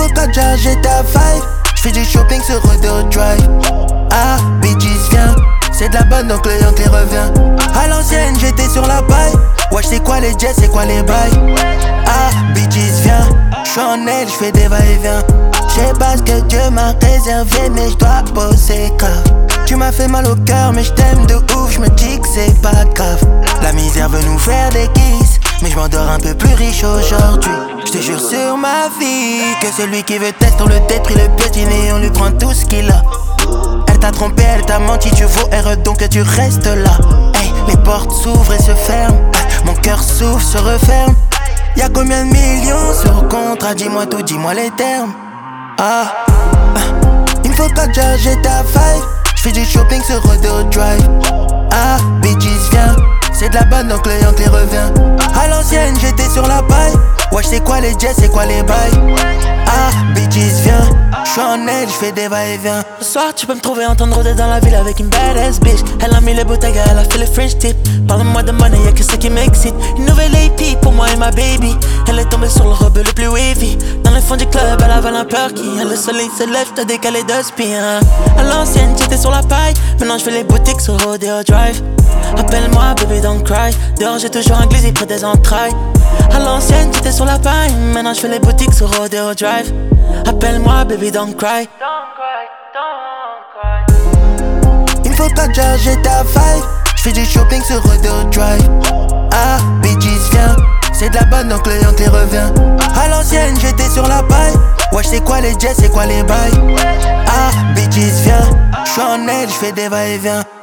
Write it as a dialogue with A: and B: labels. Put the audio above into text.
A: faut qu'à charger ta five. J'fais du shopping sur Rodeo Drive. Ah, bitches viens. C'est de la bonne donc le Yankee revient. À l'ancienne j'étais sur la paille. Wesh c'est quoi les jets, c'est quoi les bails. Ah, bitches viens. J'suis en aile, j'fais des va-et-vient. J'sais pas ce que Dieu m'a réservé mais j'dois bosser grave. Tu m'as fait mal au cœur mais j't'aime de ouf. J'me dis que c'est pas grave. La misère veut nous faire des kisses, mais j'm'endors un peu plus riche aujourd'hui. J'te jure sur ma vie que celui qui veut tester on le détruit, le piétine et on lui prend tout ce qu'il a. Elle t'a trompé, elle t'a menti, tu vaux erreur donc que tu restes là. Hey, les portes s'ouvrent et se ferment, mon cœur s'ouvre, se referme. Y'a combien de millions sur contrat, dis-moi tout, dis-moi les termes. Il me faut qu'à charger ta five. J'fais du shopping sur Rodeo Drive. Ah, bitches viens. C'est de la bonne donc le Yankee revient. À l'ancienne j'étais sur la paille. Wesh c'est quoi les jets, c'est quoi les bails. Ah, bitches viens. J'suis en aile, j'fais des va-et-vient.
B: Ce soir tu peux me trouver en train de rôder dans la ville avec une badass bitch. Elle a mis les bouteilles, elle a fait le French tip. Parle-moi de money, y'a que ça qui m'excite. Une nouvelle AP pour moi et ma baby. Elle est tombée sur le robe le plus wavy. Dans le fond du club, elle avale un perky. Le soleil se lève, t'as décalé de spin. À l'ancienne j'étais sur la paille. Maintenant j'fais les boutiques sur Rodeo Drive. Appelle-moi baby don't cry. Dehors j'ai toujours un glizzy près des entrailles. À l'ancienne j'étais sur la paille. Maintenant j'fais les boutiques sur Rodeo Drive. Appelle-moi baby don't cry.
A: Il me faut qu'à charger ta five. J'fais du shopping sur Rodeo Drive. Ah, bitches viens. C'est de la bonne donc le Yankee revient. À l'ancienne j'étais sur la paille. Wesh c'est quoi les jets, c'est quoi les bails. Ah, bitches viens. J'suis en aile, j'fais des va-et-vient.